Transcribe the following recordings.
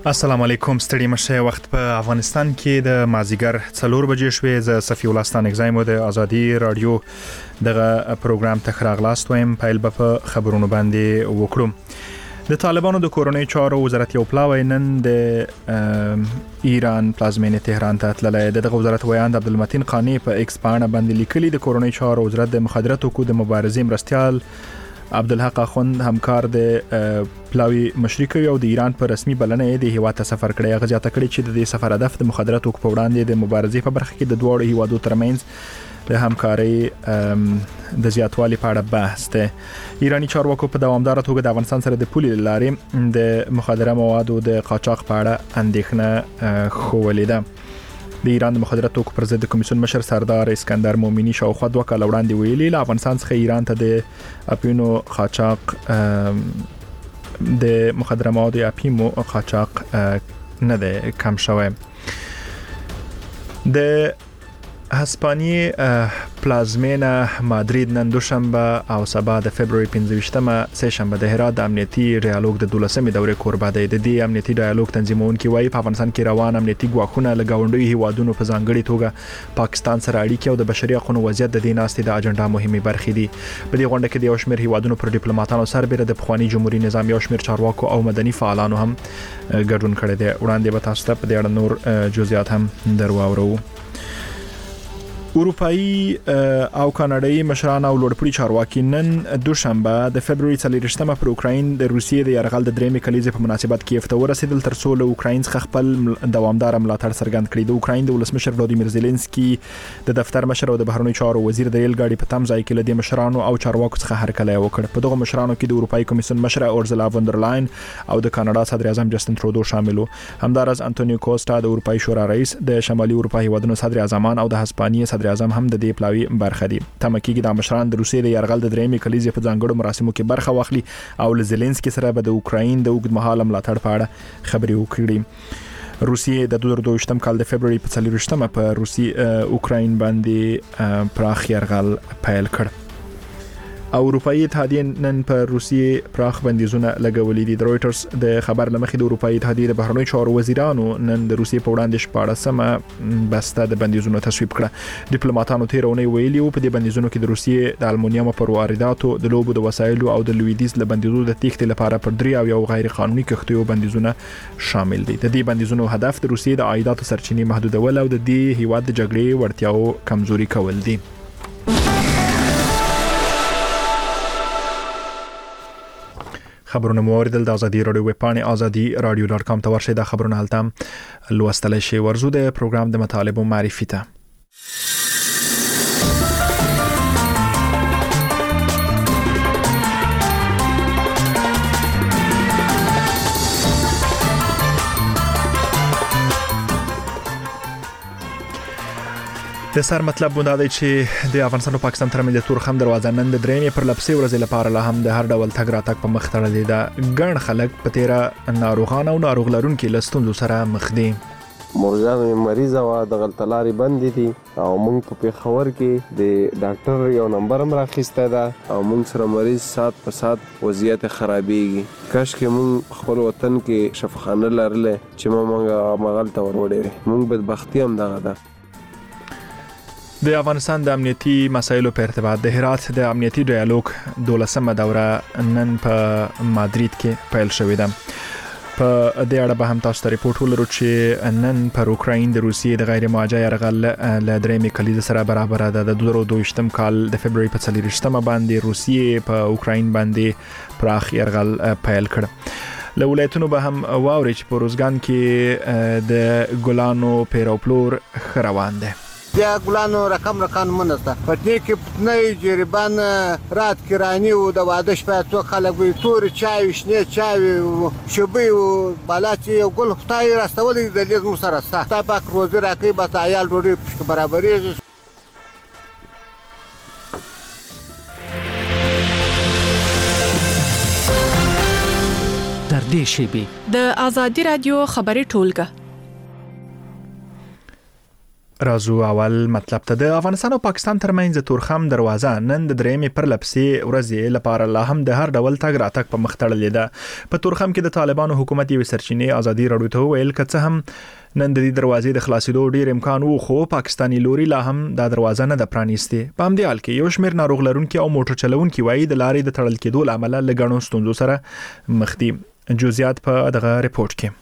السلام علیکم. ستړي مشه وخت په افغانستان کې د مازیګر 4 بجې شوې. ز صفی الله ستان اگزایم د ازادي رادیو دغه پروګرام ته خراغلاست وایم. پیل په خبرونو باندې وکړو. د طالبانو د کورونی چارو وزارت یو پلاوی نن د ایران پلازمینه تهران ته تللی. دغه وزارت ویاند عبدالمتین قانی په ایکس باندې باندې لیکلي د کورونی چارو وزارت د مخدرات او د مبارزې مرستيال عبدالحق اخوند همکار د پلاوی مشرکوي او د ایران په رسمي بلنه د هیواد ته سفر کړی. هغه ځاته کړی چې د سفر هدف د مخدراتو په وړاندې د مبارزې په برخه کې د دوه هیوادو ترمنځ د همکارۍ د زیاتوالي په اړه بحث ده. ایرانی چارواکو په دوامدار توګه د افغانستان سره د پولې لارې د مخدره موادو د قاچاق په اړه اندېښنه خولې ده. د ایران د مخدراتو پر ضد کمیسیون مشر سردار اسکندر مومنی شاوخوا 2 کال وړاندې ویلي له افغانستان څخه ایران ته د اپینو قاچاق د مخدره موادو اپیمو قاچاق نه ده کم شوی. د هسپانیې پلازمینه مادرید نن دوشنبه او سبا د فبرवरी 15مه سه شنبه د هرات د امنیتي ډایالوګ د 12مې دورې کوربه دی. د دې امنیتي ډایالوګ تنظیمونکي وایي په افغانستان کې روان امنیتي ګواښونه له گاونډي هیوادونو په ځانګړي توګه پاکستان سره اړیکې او د بشري حقوقو وضعیت د دې ناستې د اجنډا مهمه برخې دي. په دې غونډه کې د یو شمېر هیوادونو پر ډیپلوماټانو سربېره د پخوانی جمهوریت نظام یو شمېر چارواکو او مدني فعالانو هم ګډون کړی دی. وړاندې به تاسو ته په دې اړه نور جزئیات هم درواورو. اروپאי او کاناډایي مشران او لوړپوړي چارواکي نن دوشنبه د فبرवरी 4مه پر اوکراین د روسیې د یرغل د 3مې کلیزې په مناسبت کیف ته ورسېدل تر څو له اوکراین څخه خپل دوامدار ملاتړ څرګند کړي. د اوکراین د ولسمشر ولادیمیر زيلنسکي د دفتر مشر او د بهرنیو چارو وزیر د ریل ګاډي په تم ځای کې له مشرانو او چارواکو څخه هرکلی وکړ. په دغه مشرانو کې د اروپאי کمیسیون مشر اورزلا وندرلاین او د کاناډا صدر اعظم جسټن ترودو شامل وو. همدارس انټونیو کوسټا د اروپאי شورا رئیس د شمالي اروپا هیوادونو صدر اعظمان او د هسپانیې صدر اعظم هم د دې پلاوی برخه دي. تمکیږي د مشران د روسیې د یرغل د 3مې کلیزې په ځانګړو مراسمو کې برخه واخلي او له زيلنسکي سره به د اوکراین د اوږدمهاله ملاتړ په اړه خبرې وکړي. روسیې د 2022 کال د فبرवरी په 4مه په روسي اوکراین باندې پراخ یرغل پیل کړ. او اروپאי اتحادیه نن په روسیې پراخ بندیزونه لګولې دي. د رويټرز د خبر لمخې د اروپאי اتحادیه د بهرنیو چارو وزیرانو نن د روسیې په وړاندې 14مه بسته د بندیزونو تصویب کړه. ډیپلوماټانو تیرونه ویلي وو په دې بندیزونو کې د روسیې د المونیم پر وارداتو د لوبو د وسایلو او د لویدیز له بندیزونو د تېښتې لپاره پر 3 او یو غیر قانوني کښتیو بندیزونه شامل دي. د دې بندیزونو هدف د روسیې د عایداتو سرچینې محدودول او د دې هیواد د جګړې وړتیاو کمزوري کول دي. خبرونه موریدل د ازادي رادیو ویب پاڼې azadi.radio.com ته ورشئ. دا خبرونه هلته لوستلی شئ. ورزو د پروګرام د مطالبو معرفي ته. د سر مطلب بودا دی چې د افغانستان او پاکستان ترمنځ د تورخم دروازه نن د 3مې پر لپسې ورځې لپاره له هم د هر ډول تګ راتګ په مخ تړلې ده. ګڼ خلک په تیره ناروغان او ناروغ لرونکو له ستونزو سره مخ دي. مورجان مریض او د غلطلاري بند دي او موږ په پیښور کې د ډاکټر یو نمبر هم راخسته ده او موږ سره مریض سات په سات وضعیت خرابېږي. کاش کې موږ خپل وطن کې شفاخانه لرله چې موږ مغل ته ورولې. موږ بدبختی هم دغه ده. د افغانستان د امنیتي مسایلو په ارتباط د هرات د امنیتي ډایالوګ 12مه دوره نن په مادرید کې پیل شوې ده. په دې اړه به هم تاسو ته ریپورت ولرو چې نن پر اوکراین د روسیې د غیر مواجه یرغل له 3مې کلیزې سره برابر ده. د 2022 کال د فبرवरी په 4مه باندې روسیې په اوکراین باندې پراخ یرغل پیل کړ. له ولایتونو به هم واوري چې په روزګان کې د ګلانو پیروپلور خروان ده. بیا ګلانو رقم منسته پټنی کې پټنی جریبان رات کرانی او د واده شپه تو خلک وي تور چای شنه چای شوبې او بالا چې یو ګل خدای راستولې د دې مو سره ستا تا پاک روزي راکې به عیال ډوډۍ برابرې. در دې شیبې د ازادي رادیو خبري ټولګه رازو اول مطلب ته د افغانستان او پاکستان ترمنځ تورخم دروازه نن د درېمې پر لپسې ورځې لپاره لا هم د هر ډول تګ راتګ په مخ تړلې ده. په تورخم کې د طالبانو حکومت یو سرچینې ازادي راډیو ته ویل کڅه هم نن د دې دروازې د خلاصېدو ډیر امکان وو، خو پاکستانی لوري لا هم دا دروازه نه ده پرانیستې. په همدې حال کې یو شمېر ناروغ لرونکي او موټر چلونکي وایي د لارې د تړل کېدو له امله له ګڼو ستونزو سره مخ دي. جزئیات په دغه ریپورت کې.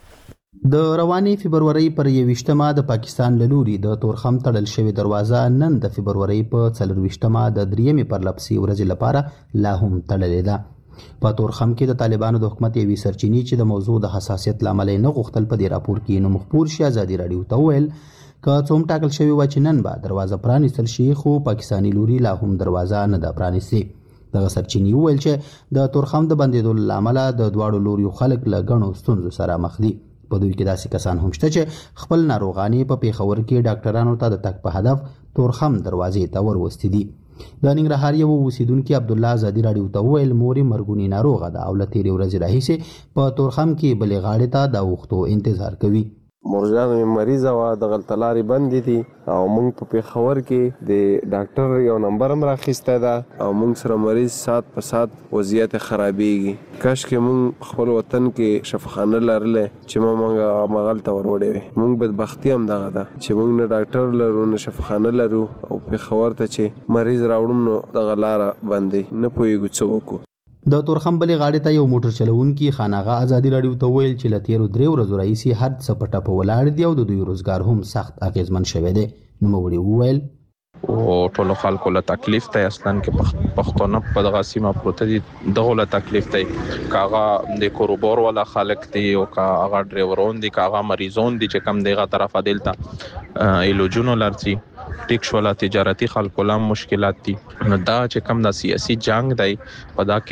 د رواني فبرवरी پر 21مه د پاکستان له لوري د تورخم تړل شوی دروازه نن د فبرवरी په 24مه د درېمې پر لپسې ورځې لپاره لا هم تړلې ده. په تورخم کې د طالبانو د حکومت یوې سرچینې چې د موضوع د حساسیت لامل نه غوښتل په دې راپور کې نو مخبور شي ازادي راډیو ته ویل که څوم ټاکل شوی و چې نن به دروازه پرانیستل شي، خو پاکستانی لوري لا هم دروازه نه ده پرانیستې. دغه سرچینې ویل چې د تورخم د بندیدو لامل د دواړو لوریو خلک له ګڼو ستونزو سره مخ دي. په دوی کې داسې کسان هم شته چې خپل ناروغاني په پیښور کې ډاکټرانو ته د تک په هدف تورخم دروازې ته وروستي دي. د ننګرهار یو اوسیدونکي عبد الله ازادي راډیو ته ویل موري مرګونی ناروغه ده او له تیرې ورځې راهیسې په تورخم کې بلې غاړې ته د وختو انتظار کوي. مرجان مریضه وا د غلطلاري بندې دي او موږ په پیښور کې د ډاکټر یو نمبر هم راخسته ده او موږ سره مریض سات په سات وضعیت خرابېږي. کاش کې موږ خپل وطن کې شفاخانه لرله چې موږ مغلطه وروړې وي. موږ بدبختی هم دغه ده چې موږ نه ډاکټر لرو نه شفاخانه لرو او پیښور ته چې مریض راوړم نو دغه لار باندې نه پوهیږو څه وکړو. د تورخم بلې غاړې ته یو موټر چلوونکي خاناغه ازادي راډیو ته ویل چې له تیرو 3 ورځو راهیسې هر څه په ټپه ولاړ دي او د دوی روزګار هم سخت اغیزمن شوی دی. نوموړي وویل او ټولو خلکو له تکلیف ته اصلا کې پښتون په دغه سیمه پروت دي، دغه له تکلیف ته کاغه د کوروبور ولا خلک دي او کاغه ډرایورون دي کاغه مریضون دي چې کم دغه طرفه دلته ایلوجونو لرتي ټیک شولا تجارتي خلکو لام مشکلات دي. نو دا چې کم د سیاسي جنگ دی په دا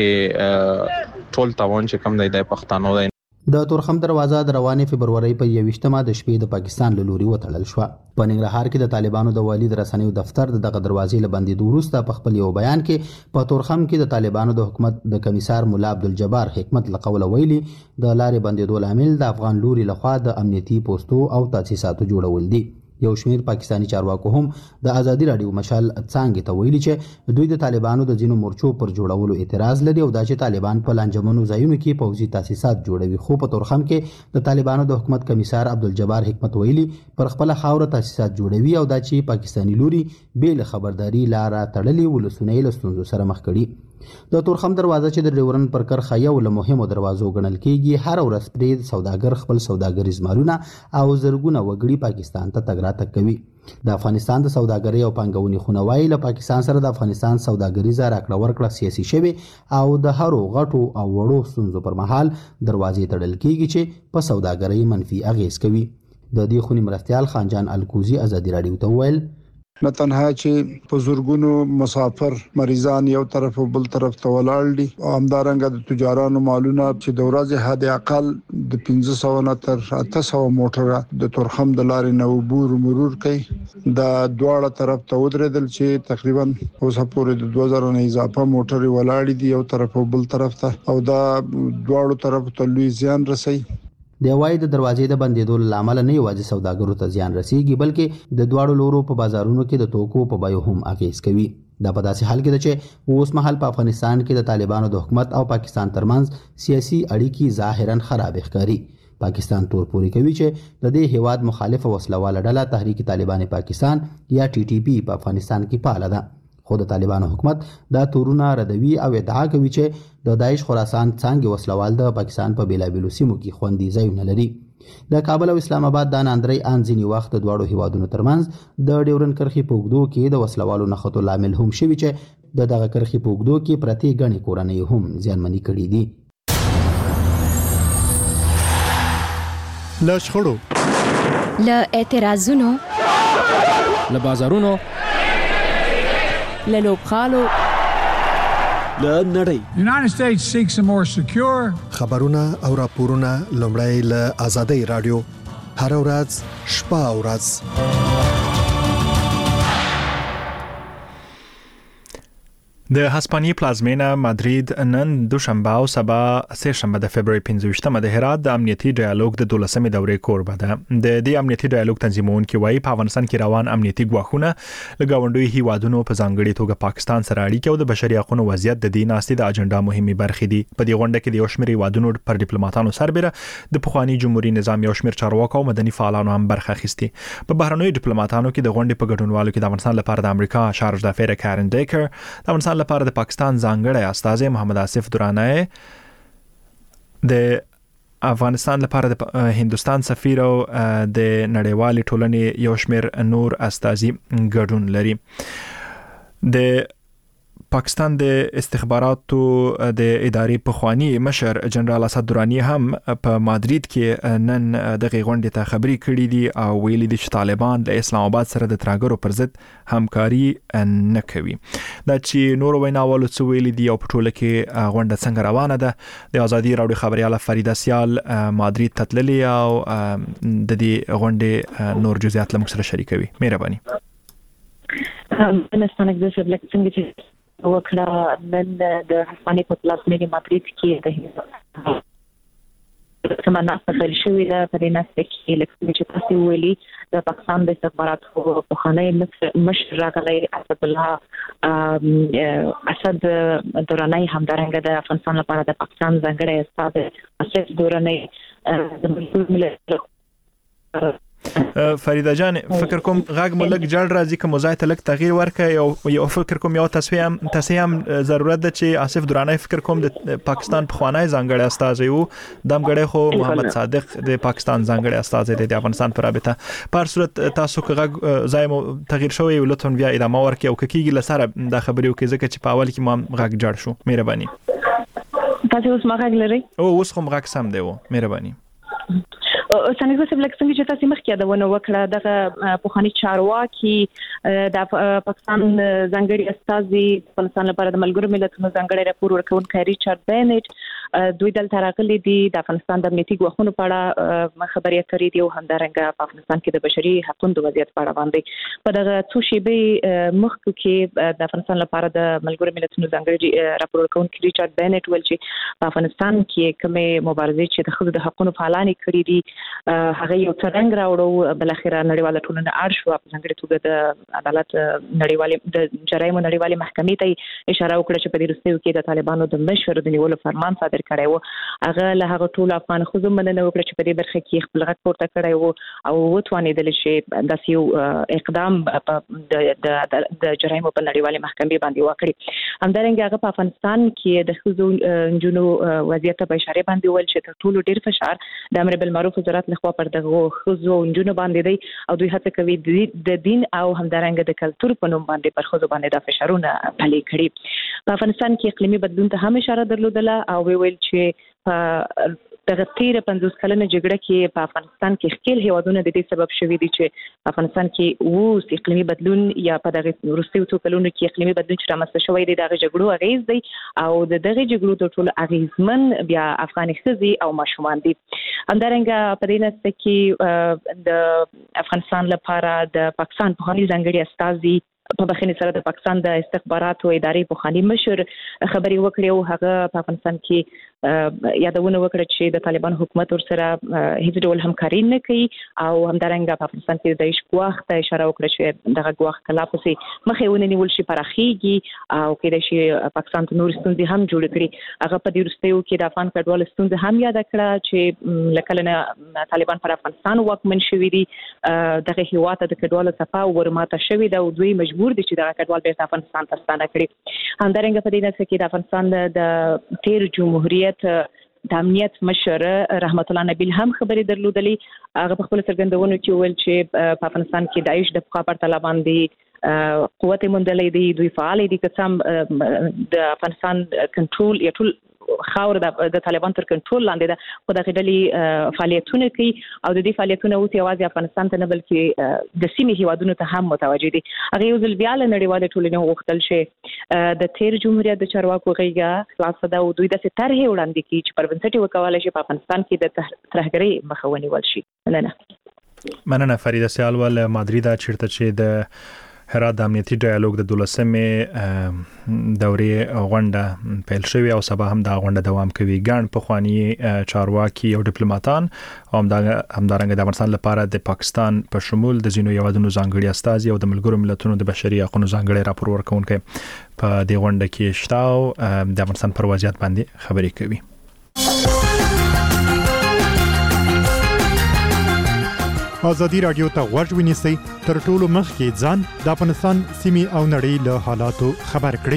کې ټول توان چې کم دی د پښتنو دی. د تورخم دروازه د رواني فبرवरी په 21مه د شپې د پاکستان له لوري وتړل شو. په ننګرهار کې د طالبانو د والي د رسنیو دفتر دغه دروازې له بندیدو وروسته په خپل یو بیان کې په تورخم کې د طالبانو د حکومت د کمیسار مولا عبدالجبار حکمت لقول ویلي د لارې بندیدو لامل د افغان لوري لخوا د امنیتي پوسټو او تاسیساتو جوړول دي. یو شمیر پاکستانی چارواکو هم د ازادي راډیو مشال څنګه ته ویلي چې دوی د طالبانو د ځینو مورچو پر جوړولو اعتراض لري او دا چې طالبان په لانجمنو ځایونو کې پوځي تاسیسات جوړوي. خو په تورخم کې د طالبانو د حکومت کمیسار عبدالجبار حکمت ویلي پر خپل خاور تاسیسات جوړوي او دا چې پاکستانی لوري بیل خبرداري لاره تړلې ولسونه له ستونزو سره مخ کړي. د تورخم دروازه چې د ډیورن پر کرخه یو له مهمو دروازو ګڼل کېږي، هر ورځ پرې سوداګر خپل سوداګریز مالونه او زرګونه وګړي پاکستان ته تګ راتګ کوي. د افغانستان د سوداګرۍ او پانګونې خونه وایي له پاکستان سره د افغانستان سوداګریزه راکړه ورکړه سیاسي شوې او د هرو غټو او وړو ستونزو پر مهال دروازې تړل کېږي چې په سوداګرۍ منفي اغیز کوي. د دې خونې مرستیال خانجان الکوزي ازادي راډیو ته ویل نه تنها چې په زورګونو مسافر مریضان یو طرف او بل طرف ته ولاړ دي او همدارنګه د تجارانو مالونه چې د ورځې حد اقل د 1500 نه تر 800 موټر د تورخم د لارې نه عبور مرور کوي. د دواړه طرف ته ودرېدل چې تقریبا اوسه پورې د 2000 نه اضافه موټر ولاړ دي یو طرف او بل طرف ته او دا دواړو طرف ته لوی زیان رسي. د وای د دروازې د بندیدو لامل نه یوازې سوداګرو ته زیان رسیږي بلکې د دواړو لورو په بازارونو کې د توکو په بیو هم اغیز کوي. دا په داسې حال کې ده چې اوس مهال په افغانستان کې د طالبانو د حکومت او پاکستان ترمنځ سیاسي اړیکې ظاهرا خراب ښکاري. پاکستان تور پوري کوي چې د دې هیواد مخالف وسلواله ډله تحریک طالبان پاکستان یا TTP په افغانستان کې فعال ده. خو د طالبانو حکومت دا تورونه ردوي او ادعا کوي چې د داعش خراسان څنګه وسلوال د پاکستان په بیلابیلو سیمو کې خوندي ځایونه لري. د کابل او اسلام آباد د ناندري انځنی وخت د دواړو هیوادونو ترمنځ د ډیورن کرخي پوګدو کې د وسلوالو نخښتو لامل هم شوی چې د دغه کرخي پوګدو کې پرتی غني کورنۍ هم ځانمنی کړي دي. له شخړو، له اعتراضونو، له بازارونو، له لوبخالو، له نړۍ. United States seeks a more secure خبرونه او راپورونه لومړی له آزادۍ رادیو هر ورځ شپه او ورځ. د هسپانیې پلازمینه مادرید نن دوشنبه او سبا سه شنبه د فبراير 15مه د هرات د امنیتي ډایالوګ د 12مې دورې کوربه ده. د دې امنیتي ډایالوګ تنظیمونکي وایي په افغانستان کې روان امنیتي ګواښونه له ګاونډي هیوادونو په ځانګړي توګه پاکستان سره اړیکې او د بشري حقوقو وضعیت د دې ناستې د اجنډا مهمه برخې دي. په دې غونډه کې د یو شمېر هیوادونو پر ډیپلوماټانو سربېره د پخوانی جمهوریت نظام یو شمېر چارواکو او مدني فعالانو هم برخه اخیستي. په بهرنیو ډیپلوماټانو کې د غونډې په ګډونوالو کې د افغانستان لپاره د امریکا شارج دافیر کارن ډیکر، د افغانستان لپاره د پاکستان ځانګړی استازی محمد آصف درانی، د افغانستان لپاره د هندستان سفیر او د نړیوالې ټولنې یو شمېر نور استازي ګډون لري. د پاکستان د استخباراتو د ادارې پخوانی مشر جنرال اسد درانی هم په مادرید کې نن د غونډې ته خبري کړې دي او ویلي دي چې طالبان د اسلام آباد سره د ترهګرو پر ضد همکاري نه کوي. دا چې نور ویناوالو څه ویلي دي او په ټوله کې غونډه څنګه روانه ده، د ازادي راډیو خبرياله فریده سیال مادرید ته تللې او د دې غونډې نور جزئیات لمک سره شریکوي. مهرباني. وکړه نن د هسپانیې په پلازمینه مادرید کې د سمانه په شوې ده په دې نسبت کې لکه چې تاسو ویلي د پاکستان د استخباراتو په خانه مشر راغلی اسد الله اسد درانی همدارنګه د افغانستان لپاره د پاکستان ځانګړی استازی اسد درانی د ملت فریده جان، فکر کوم غاګ ملک جړ راځي کوم ځای ته لک تغییر ورکړي او فکر کوم یو تصفیه هم ضرورت ده چې آصف درانی فکر کوم د پاکستان په خوانی ځانګړی استازی وو، دمګړی خو محمد صادق د پاکستان ځانګړی استازی دی د افغانستان پر رابطه. په صورت تاسو که غاګ ځای مو تغییر شوی ولتون بیا ادامه ورکړي او کېږي لسره د خبرې وکړي ځکه چې په اول کې ما غاګ جړ شو. مهرباني. تاسو اوس ما غاګ لري او اوس هم غاګ سم دی. مهرباني. څنګه چې لکه څنګه چې تاسو مخکې دا ونه وکړه دغه پوخانی چارواکي د پاکستان ځانګړي استازي افغانستان لپاره د ملګرو ملتونو ځانګړي راپور ورکونکي ریچارډ بینټ دوی دلته راغلي دي د افغانستان د امنیتي ګواښونو په اړه خبرې کړې دي او همدارنګه په افغانستان کې د بشري حقوقو د وضعیت په اړه باندې په دغه څو شیبې مخکې کې د افغانستان لپاره د ملګرو ملتونو ځانګړي راپور ورکونکي ریچارډ بینټ ول چې په افغانستان کې کومه مبارزې چې د خلکو د حقوقو فعالان کړي دي هغه یو څرنګ راوړو بل اخیرا نړیواله ټولنه اړ شو په ځانګړي توګه د عدالت نړیوالې د جرایمو نړیوالې محکمې ته اشاره وکړه چې په دې وروستیو کې د طالبانو د مشر د نیولو فرمان صادر کړی و. هغه له هغه ټول افغان خو مننه وکړه چې په دې برخه کې خپل غږ پورته کړی و او وتوانېدل چې داسې یو اقدام د جرایمو په نړیوالې محکمې باندې وکړي. همدارنګه هغه په افغانستان کې د ښځو نجونو وضعیت په اشاره باندې ول چې تر ټولو ډیر فشار د امر بالمعروف وزارت لخوا پر دغه ښځو نجونو باندې دی او دوی هڅه کوي د دین او همدارنګه د کلتور په نوم باندې پر ښځو باندې د فشارونه پلي کړي. په افغانستان کې اقلیمي بدلون ته هم اشاره درلودله او ویل چې دغه 13-50 کلنه جګړه کې په افغانستان کې خپل هیوادونه د دې سبب شوي دي چې افغانستان کې اوس اقلیمي بدلون یا په دغه وروستیو څو کلونو کې اقلیمي بدلون چې رامنځته شوی دی دغه جګړو اغیز دی او دغه جګړو د ټولو اغیزمن بیا افغان ښځې او ماشومان دي. همدارنګه په دې نسبت کې د افغانستان لپاره د پاکستان په خاني ځانګړي استازي په بخښنې سره د پاکستان د استخباراتو ادارې په خاني مشر خبري وکړي او هغه په افغانستان کې یادونه وکړه چې د طالبان حکومت ورسره هیڅ ډول همکاري نه کوي او همدارنګه په افغانستان کې د اشغال ته اشاره وکړه چې دغه ګواښ کلا پسې مخې ونی نیول شي پراخيږي او کېدای شي پاکستان ته نور ستونزې هم جوړ کړي. هغه په دې وروستیو کې د افغان کډوالو ستونزې هم یاد کړه چې لکه نه طالبان پر افغانستان واکمن شوي دي دغه هیواد د کډوالو صفه ورماته شوي دا او دوی مجبور دي چې د کډوال بیرته افغانستان ته ستانه کړي. همدارنګه په دې نسبت کې د افغانستان د تیر جمهوریت د امنیت مشر رحمت الله نبیل هم خبرې درلودلې. هغه په خپل څرګندونو کې ویل چې په افغانستان کې داعش د پخوا پر طالبان دي قوت مندلې دي دوی فعال دي که څم د افغانستان کنټرول یا ټول خاور د طالبان تر کنټرول لاندې ده خو د غډلې فعالیتونه کوي او د دې فعالیتونه اوس یوازې افغانستان ته نه بلکې د سیمې هیوادونو ته هم متوجه دي. هغه یو ځل بیا له نړیوالې ټولنې غوښتل چې د تیر جمهوریت د چارواکو غیږه خلاصه ده او دوی داسې طرحې وړاندې کړي چې پر بنسټ وکولای شي په افغانستان کې د ترهګرۍ مخه ونیول شي. مننه فریده سیال ول مادرید چیرته چې د هرات د امنیتي ډایالوګ د 12مې دورې غونډه پیل شوې او سبا هم دا غونډه دوام کوي. ګڼ پخوانی چارواکي او ډیپلوماټان او همدارنګه د افغانستان لپاره د پاکستان په شمول د ځینو هیوادونو ځانګړي استازي او د ملګرو ملتونو د بشري حقوقو ځانګړي راپور ورکونکي په دې غونډه کې شته او د افغانستان پر وضعیت باندې خبرې کوي. ازادي رادیو ته غوږ ونیسئ تر ټولو مخکې ځان د افغانستان سیمې او نړۍ له حالاتو خبر کړئ.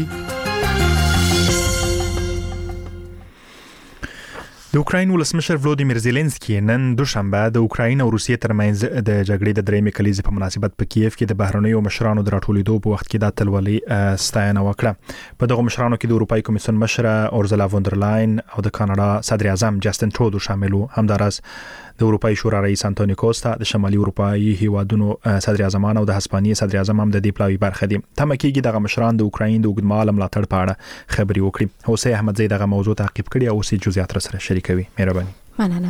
د اوکراین ولسمشر ولودیمیر زيلنسکي نن دوشنبه د اوکراین او روسیې ترمنځ د جګړې د درېمې کلیزې په مناسبت په کیف کې د بهرنیو مشرانو د راټولېدو په وخت کې د اتلولۍ ستاینه وکړه. په دغه مشرانو کې د اروپای کمیسیون مشره اورزلا فون در لاین او د کاناډا صدر اعظم جاستن ټرودو شامل وو. همداراز د اروپای شورا رئیس انټونیو کوستا، د شمالي اروپایي هیوادونو صدر اعظمان او د هسپانیې صدر اعظم هم د دې پلاوي برخه دي. تمه کېږي دغه مشران د اوکراین د اوږدمهاله ملاتړ په اړه خبرې وکړي. حسین احمدزی دغه موضوع تعقیب کړي او اوس جزئیات سره شریکوي. مهرباني. مننه.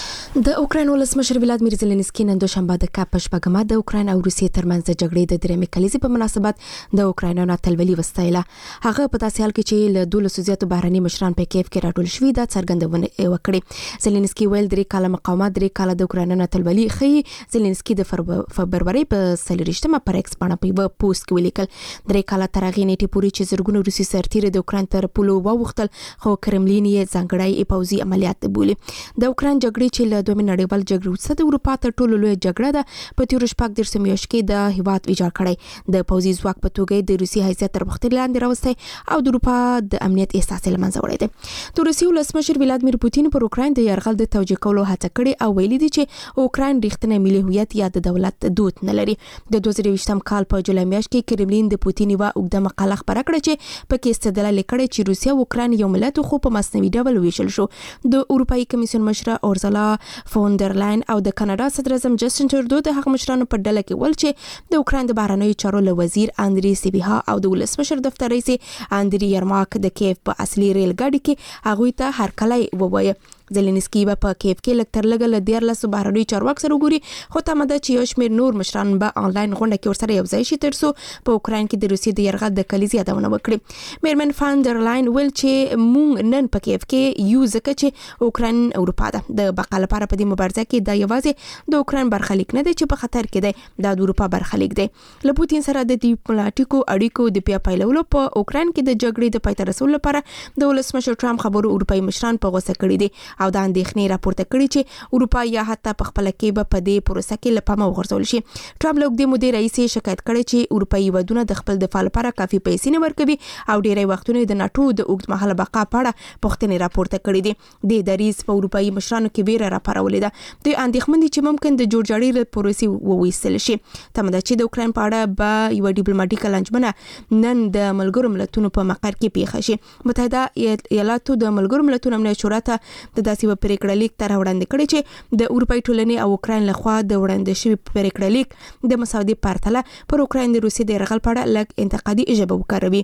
د اوکراین ولسمشر ولادیمیر زيلنسکي نن دوشنبه د کاپ شپږمه د اوکراین او روسیې ترمنځ د جګړې د درېمې کلیزې په مناسبت د اوکراینانو اتلولي وستایله. هغه په داسې حال کې چې له 200 زیاتو بهرني مشران په کیف کې راټول شوي د څرګندونه وکړي. زيلنسکي ویل 3 کاله مقاومت 3 کاله د اوکراینانو اتلولي خي. زيلنسکي د فبروري په 23مه پر ایکس باندې په پوسټ کې ولیکل 3 کاله تر هغې نیټې پورې چې زرګونو روسي سرتیري د اوکراین تر پولو وغوښتل خو کرملین یې ځانګړی پوځي عملیات بولي. د اوکراین جګړې چې له دوه نړیوال جګړې وروسته د اروپا تر ټولو لوی جګړه ده په تیر شپږ درې میاشتو کې د هیواد ویجاړ کړی. د پوځي ځواک په توګه د روسي حیثیت تر مخ لاندې راوستي او د اروپا د امنیت احساس له منځه وړی دی. د روسي ولسمشر ولادیمیر پوتین پر اوکراین د یرغل د توجیه کولو هڅه کړې او ویلي دی چې اوکراین ریښتینی ملي هویت یا د دولت دود نه لري. د 2020م کال په جولای میاشت کې کرملین د پوتین یو اوږده مقاله خبره کړه چې پکې استدلال کړی چې روسیا او اوکراین یو ملت خو په مصنوعي ډول ویشل شو. د اروپای کمیسیون مشره اورزلا فون در لاین او د کاناډا صدر اعظم جاستن ټرودو د هغه مشرانو په ډله کې ول چې د اوکراین د بهرنیو چارو له وزیر اندری سیبیها او د ولسمشر دفتر رئیس اندری یرماک د کیف په اصلي ریل ګاډي کې هغه ته هرکلی ووایي. زيلنسکي په کیف کې لکټر لګل د 14 بهرنیو چارواکو سره وګوري خو تمه ده چې یو شمېر نور مشران به آنلاین غونډه کې ورسره یو ځای شي ترڅو په اوکراین کې د روسیې د یرغل د کلیزې یادونه وکړي. میرمن فان در لاین ویل چې مونږ نن په کیف کې یو ځکه چې اوکراین اروپا ده. د بقا لپاره په دې مبارزه کې د یوازې د اوکراین برخلیک نه دی چې په خطر کې دی، د اروپا برخلیک دی. له پوتین سره د ډیپلوماټیکو اړیکو د بیا پیلولو په اوکراین کې د جګړې د پای ته رسولو لپاره د ولسمشر ټرمپ خبرو اروپایي مشران په غوسه کړي دي او د اندېښنې راپورته کړي چې اروپا یا حتی په خپل کې په دې پروسه کې لپاره وغورځول شي. ټرمپ له دې مودې رئیس شکایت کړي چې اروپایي ودونه د خپل دفاع لپاره کافي پیسې نه ورکوي او ډېری وختونه د ناتو د اوږدمهاله بقا په اړه پوښتنې راپورته کړي دي. د دریځ په اروپایي مشرانو کې ویره راپارولې ده. د اندېښمن دي چې ممکن د جوړجاړي پروسې وویستل شي. تمه ده چې د اوکراین په اړه به یو ډیپلوماټیک لانجمنه نن د ملګرو ملتونو په مقر کې پیښ شي. متحده ایالاتو د ملګرو ملتونو امنیت شورا ته د داسې پریکړه لیک تر وړاندې کړی چې د اروپای ټولنې او اوکراین لخوا د وړاندې شوی پریکړه لیک د مساودې پرتله پر اوکراین د روسیې د یرغل په اړه لږ انتقادي ژبه وکاروي.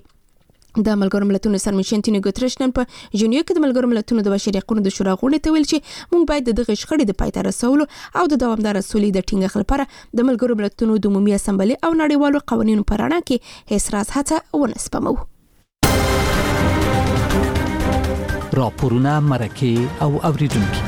د ملګرو ملتونو سرمشر انټونیو ګوتریش نن په ژنیو کې د ملګرو ملتونو د بشري حقوقو د شورا غونډې ته ویل چې موږ باید دغه شخړې د پای ته رسولو او د دوامدار سولې د ټینګښت لپاره د ملګرو ملتونو د عمومي اسامبلې او نړیوالو قوانینو په رڼا کې هیڅ راز هڅه ونه سپمو. راپورونه مرکه او اوریدونکو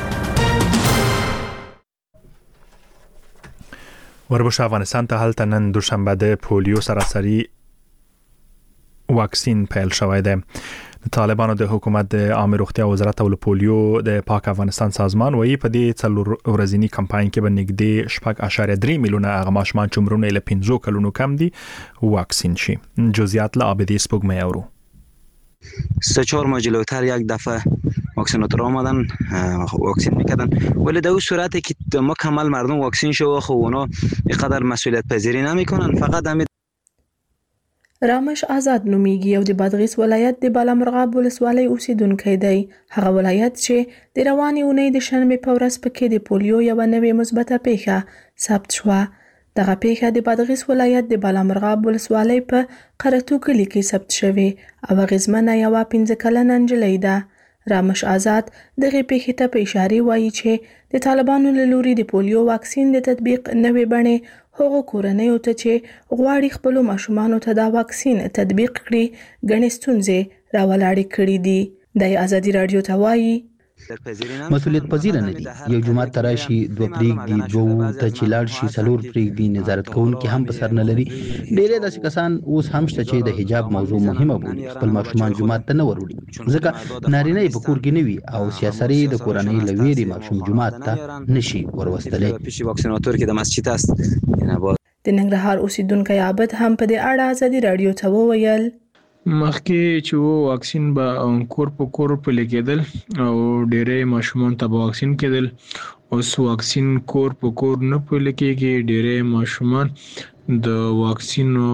وربش افغانستان ته هلته نن دوشنبه د پولیو سراسري واکسین پیل شوی دی. د طالبانو د حکومت د عامه روغتیا وزارت او پولیو د پاک افغانستان سازمان وایي په دې څلور ورځنی کمپاین کې به نږدې 6.3 میلیونه هغه ماشومان چې عمرونه له 15 کلونو کم دي واکسین شي. جزئیات له عابدی سپوږمۍ اورو. 3-4 ماه جلوتر یک دفعه واکسیناتور آمدن واکسین میکردن ولی در اون صورتی که مکمل مردم واکسین شو خب اونا اینقدر مسئولیت پذیری نمیکنن. فقط همین رامش آزاد نومیږي او د بادغیس ولایت د بالامرغاب ولسوالۍ اوسیدونکی دی. هغه ولایت چې د روانې اونۍ د شنبې په ورځ پکې د پولیو یو نوې مثبته پیښه ثبت شوه. دغه پیښه د بادغیس ولایت د بالامرغاب ولسوالۍ په قرتو کلي کې ثبت شوې او اغیزمنه یوه 15 کلنه نجلۍ ده. رامش آزاد دغه پیښې ته په اشاره وایي چې د طالبانو له لوري د پولیو واکسین د تطبیق نوې بڼې هغو کورنیو ته چې غواړي خپلو ماشومانو ته دا واکسین تطبیق کړي ګڼې ستونزې راولاړې کړي دي. د ازادي راډیو ته وایي مسؤلیت پذیر نه دي. یو جماعت تراشي دوه پریږدي، دوه ته چې لاړ شي څلور پریږدي، نظارت کوونکي هم په سر نه لري. ډېری داسې کسان اوس هم شته چې د حجاب موضوع مهمه بولي، خپل ماشومان جماعت ته نه وروړي ځکه نارینه یې په کور کې نه وي او سیاسري د کورنۍ له ویرې ماشوم جماعت ته نشي وروستلی. د ننګرهار اوسیدونکی عابد هم په دې اړه ازادي راډیو ته وویل مخکې چې واکسین به کور په کور پلي کېدل او ډېری ماشومان ته به واکسین کېدل، اوس واکسین کور په کور نه پلي کېږي. ډېری ماشومان د واکسینو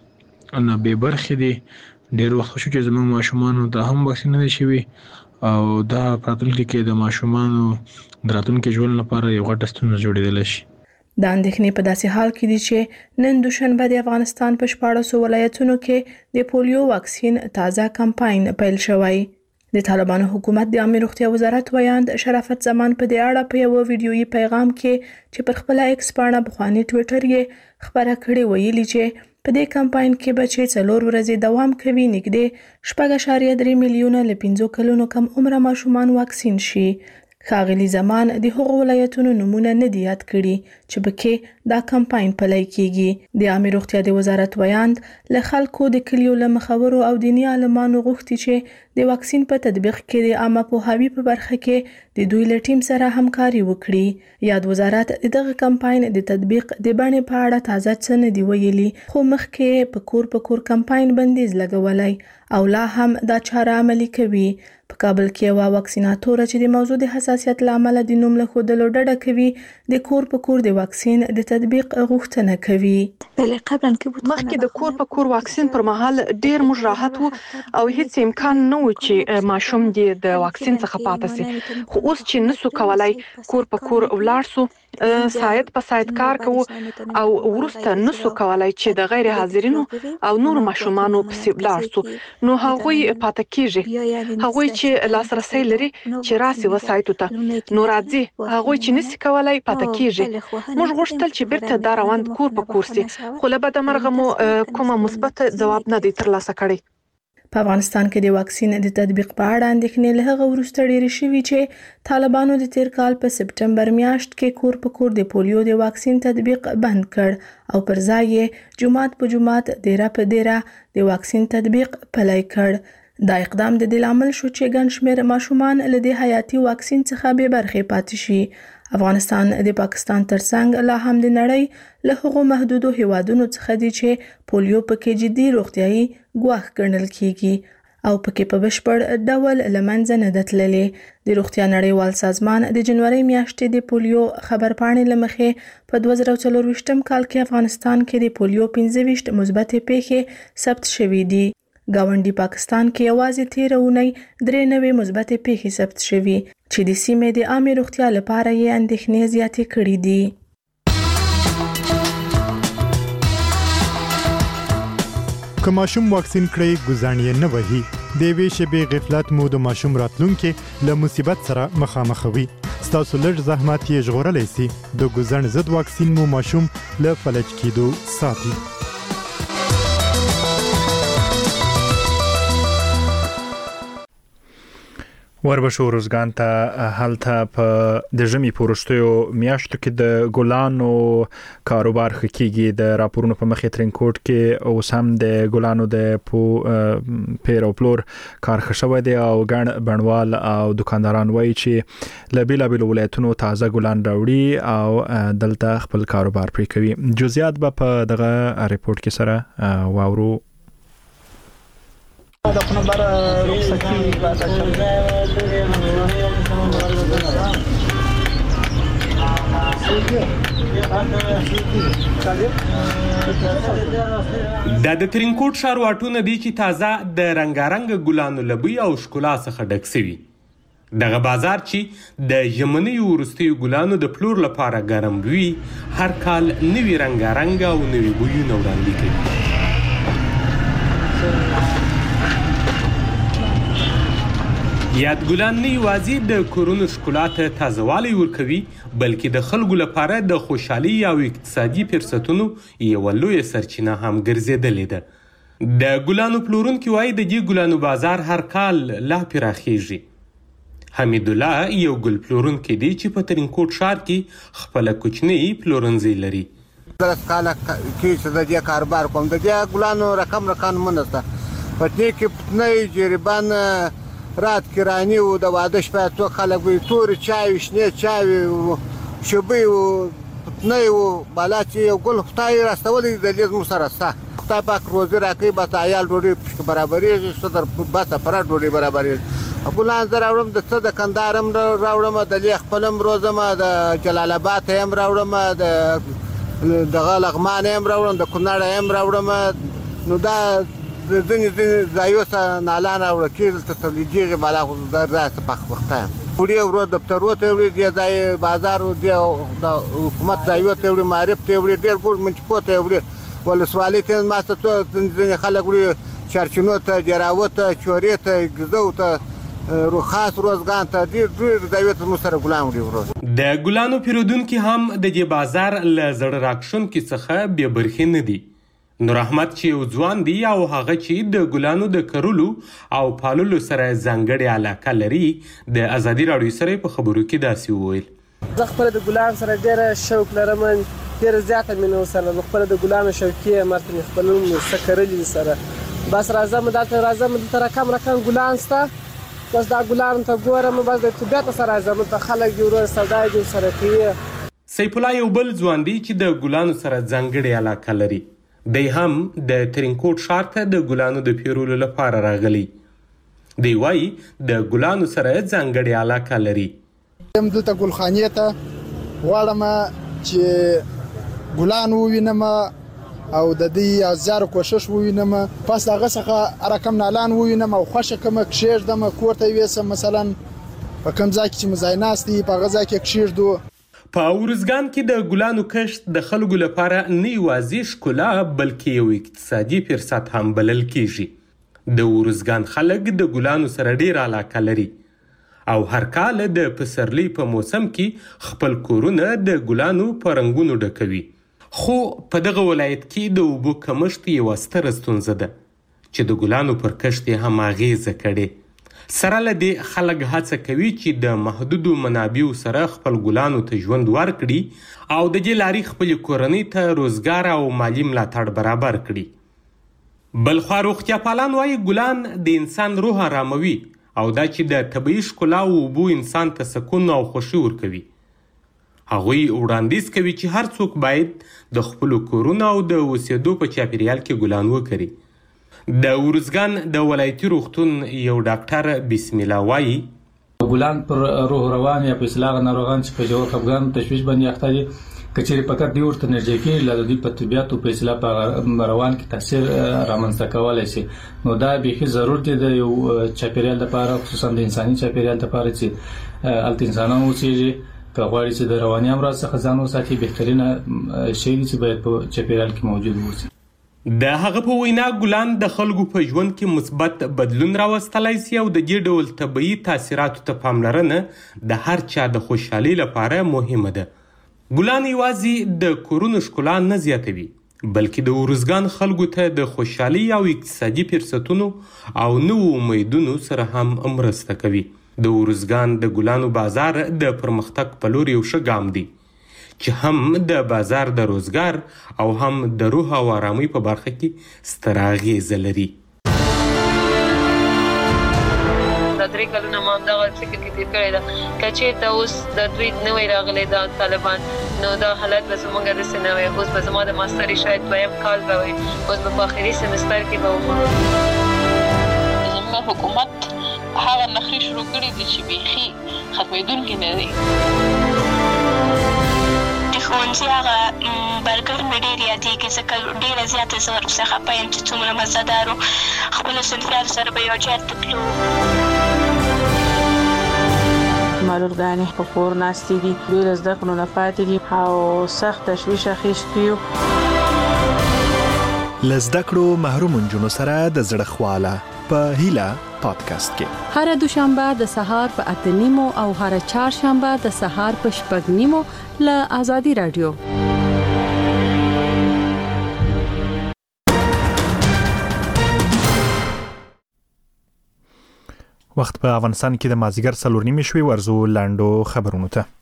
نه بې برخې دي. ډېر وخت شو چې زموږ ماشومانو ته هم واکسین نه دی شوي او دا په راتلونکي کې د ماشومانو د راتلونکي ژوند لپاره یو غټه ستونزه جوړېدلی شي. د اندېښنې په داسې حال کې دي چې نن دوشنبه د افغانستان په 14 ولایتونو کې د پولیو واکسین تازه کمپاین پیل شوی. د طالبانو حکومت د عامه روغتیا وزارت ویاند شرافت زمان په دې اړه په یو ویډیويي پیغام کې چې پر خپل ایکس باندې بخوانی ټوئیټر یې خبره کړې ویلي چې په دې کمپاین کې به چې 4 ورځې دوام کوي، نږدې 6.3 میلیونه له 15 کلونو کم عمره ماشومان واکسین شي. ښاغلي زمان د هغو ولایتونو نمونه نه دي یاد کړي چې پکې دا کمپاین پلی کیږي. د عامه روغتیا د وزارت ویاند له خلکو د کلیو له مخورو او دیني عالمانو غوښتي چې د واکسین په تطبیق کې د عامه پوهاوي په برخه کې د دوی له ټیم سره همکاري وکړي. یاد وزارت دغه کمپاین د تطبیق د بڼې په اړه تازه څه نه دی ویلي، خو مخکې په کور کمپاین بندیز لګولی او لا هم دا چاره عملي کوي. په کابل کې یو واکسیناتور چې د موضوع د حساسیت لامل د نوم له ښودلو ډډه کوي، د کور په کور د واکسین د تطبیق غوښتنه کوي. مخکې د کور په کور واکسین پر مهال ډیر موږ راحت وو او هیڅ امکان نه و چې ماشوم د واکسین څخه پاتې شي، خو اوس چې نسو کولای کور په کور ولاړ سو، ساعت په ساعت کار کوو او ورسته نسو کولای چې د غیر حاضرینو او نور ماشومانو پسې ولاړ سو، نو هغوی پاتې کیږي. هغوی چې لاسرسي لري چې راسي وسایتو ته نو راځي، هغوی چې نسي کولای پاتې کیږي. موږ غوښتل چې بیرته دا روان کور په کور سي، خو له بده مرغه مو کومه مثبت ځواب نه دی ترلاسه کړی. په افغانستان کې د واکسین د تطبیق په اړه اندېښنې له هغه وروسته ډېرې شوي چې طالبانو د تیر کال په سپټمبر میاشت کې کور په کور د پولیو د واکسین تطبیق بند کړ او پر ځای یې جماعت په جماعت دیره په دیره د واکسین تطبیق پلی کړ. دا اقدام د دې لامل شو چې ګڼ شمېر ماشومان له دې حیاتي واکسین څخه بې برخې پاتې شي. افغانستان د پاکستان ترڅنګ لا هم د نړۍ له هغو محدودو هیوادونو څخه دی چې پولیو پکې جدي روغتیايي ګواښ ګڼل کیږي او پکې په بشپړ ډول له منځه نه ده تللې. د روغتیا نړیوال سازمان د جنوري میاشتې د پولیو خبرپاڼې له مخې په 2024 کال کې افغانستان کې د پولیو 15 مثبتې پیښې ثبت شوې دي. ګاونډي پاکستان کې یوازې 13 اونۍ 93 مثبتې پیښې ثبت شوې چې د سیمې د عامه روغتیا لپاره یې اندېښنې زیاتې کړې دي. که ماشوم واکسین کړي ګزانې نه وهي، د یوې شېبې غفلت مو د ماشوم راتلونکي له مصیبت سره مخامخوي. ستاسو لږ زحمت یې ژغورلی سي. د ګزن ضد واکسین مو ماشوم له فلج کېدو ساتي. وربشو روزګان ته هلته په د ژمي په وروستیو میاشتو کې د ګلانو کاروبار ښه کیږي. د راپورونو په مخې ترینکوټ کې اوس هم د ګلانو د پیر او پلور کار ښه شوی دی او ګڼ بڼوال او دکانداران وایي چې له بېلابېلو ولایتونو تازه ګلان راوړي او دلته خپل کاروبار پرې کوي. جزئیات به په دغه ریپورت کې سره واورو. د ترینکوټ ښار واټونه دي چې تازه د رنګارنګ ګلانو له بوی او ښکلا څخه ډک شوي. دغه بازار چې د ژمنیو وروستیو ګلانو د پلور لپاره ګرم وي، هر کال نوي رنګارنګ او نوي بویونه وړاندې کوي. یادګلان نه یوازې د کورونو ښکلا ته تازهوالی ورکوي بلکې د خلکو لپاره د خوشحالي او اقتصادي فرصتونو یوه لویه سرچینه هم ګرځېدلې ده. د ګلانو پلورونکي وایي د دې ګلانو بازار هر کال لا پراخیږي. حمید الله یو ګل پلورونکی دی چې په ترینکوټ ښار کې خپله کوچنۍ پلورنځی لري. 10 کاله کې چې د دې کاروبار کوم د دې ګلانو رقم منه ده. په دې کې پټنۍ جریبان رات کرانی و د واده شپه تو خلک وي تور چای شنه چای شوبې و پټنۍ و بالا چې یو ګل خدای راستولې د دې مو سره ستا خدای پاک روزي راکړي بس عیال ډوډۍ برابرېږي صدر بس پر ډوډۍ برابرېږي. ګلان زه راوړم د څه د کندهارم راوړم د لیک خپلم روزم د جلال آباد هم راوړم د لغمان هم راوړم د کونړ هم راوړم نو دا د ځینې ځایو څخه نالان راوړه کېدل ته تولیدېږي بالا خو د راسته پخ وخته یم وړې ورو دفترو ته وړي دې ځای بازار د حکومت ځایو ته وړي معرف ته وړي ډېر ګوډ منچکو ته وړي ولسوالۍ ته ماسته ځینې خلک وړي چارچینو ته جراوه ته چورې ته ګزو ته خاص روزګان ته ډېر ځایو ته مو سره ګلان وړي ورو. د ګلانو پیرودونکي هم د دې بازار له زړه راکښونکي څخه بې برخې نه دي. نور احمد چې یو ځوان دی او هغه چې د ګلانو د کرلو او پاللو سره ځانګړې علاقه لري د ازادي راډیو سره په خبرو کې داسې وویل. زه خپله د ګلانو سره ډېره شوق لرم ډېره زیاته مینه ورسره یم خپله د ګلانو شوقي یم هلته مې خپل څه کرلي سره بس راځم دلته رقم ګلان شته بس دا ګلانو ته ګورم بس د طبیعت سره راځم دلته خلک دي ورور سودا یې ورسره کوي. سیف الله یو بل ځوان دی چې د ګلانو سره ځانګړې علاقه لري. دی هم د ترینکوټ ښار ته د ګلانو د پیرولو لپاره راغلی. دی وایي د ګلانو سره ځانګړې علاقه لري. دلته ګلخانې ته غواړم چې ګلان ووینم او د دې زیار کوشش ووینم پس هغه څخه رقم نالان ووینم او خوښه کوم کښېږدم کور ته یوسم مثلا په کوم ځای کې چې مو ځای ناست دي په هغه ځای کې کښېږدو. په ارزګان کې د ګلانو کښت د خلکو لپاره نه یوازې ښکلا بلکې یو اقتصادي فرصت هم بلل کیږي. د ارزګان خلک د ګلانو سره ډېر علاقه لري او هر کال د پسرلي په موسم کې خپل کورونه د ګلانو په رنګونو ډکوي. خو په دغه ولایت کې د اوبو کمښت یوه ستره ستونزه ده چې د ګلانو پر کښت یې هم اغیزه کړې. سره له دې خلک هڅه کوي چې د محدودو منابعو سره خپل ګلانو ته ژوند ورکړي او د دې لارې خپلې کورنۍ ته روزګار او مالي ملاتړ برابر کړي. بلخوا روغتیاپالان وایي ګلان د انسان روح آراموي او دا چې د طبیعي ښکلا او اوبو انسان ته سکون او خوښي ورکوي. هغوی وړاندیز کوي چې هر څوک باید د خپلو کورونو او د اوسېدو په چاپیریال کې ګلان وکري. د ارزګان د ولایتي روغتون یو ډاکټر بسم الله وایي ګلان پر روح روان یا په اصلاح ناروغان چې په جوړ خپګان تشویش باندې اخته دي کچېرې فقط دی ورته نږدې کې له دې په طبيعت او په اصلاح په روان کې تاثیر رامنځته کولای شي. نو دا به ضرورت دی د یو چاپیریال لپاره خصوصا د انساني چاپیریال لپاره چې الته انسانانو چې کغواړي چې د رواني امراض څخه ځان وساتي بهترینه شی چې باید په چاپیریال کې موجود وي. د هغه په وینا ګلان د خلکو په ژوند کې مثبت بدلون راوستلای شي او د دې ډول طبیعي تاثیراتو ته پاملرنه د هر چا د خوشحالۍ لپاره مهمه ده. ګلان یوازې د کورونو ښکلا نه زیاتوي بلکې د ارزګان خلکو ته د خوشحالۍ او اقتصادي فرصتونو او نوو امیدونو سره هم مرسته کوي. د ارزګان د ګلانو بازار د پرمختګ په لور یو ښه ګام دی چې هم د بازار د روزګار او هم د روح او آرامۍ په برخه کې ستر اغیزه لري. دا 3 کلونه ما همدغه فکر کې تیر کړی ده که چېرته اوس د دوی نوی راغلی دا طالبان نو دا حالت به زموږ داسې نه وی. اوس به زما د ماستري شاید 2یم کال به وي اوس به په آخري سمستر کې به وم. زموږ حکومت هغه نخرې شروع کړي دي چې بیخي ختمېدونکي نه دي. ښوونځي هغه برګر مې ډېر یادېږي ځکه ډېره زیاته زه ورڅخه خفه یم چې څومره مزهدار و. خپلو صنفیانو سره به یو ځای ته تلو. زما لورګانې په کور ناستې دي دوی له زده کړو نه پاتې دي او سخت تشویش اخیستي یو. له زده کړو محروم نجونو سره د زړه خواله په هیله پادکاسټ کې هر دوشنبه د سهار په 8:30 او هر چهارشنبه د سهار په 6:30 له آزادي رادیو. وخت په افغانستان کې د مازیګر 4:30 شوي ورزو لاندو خبرونو ته.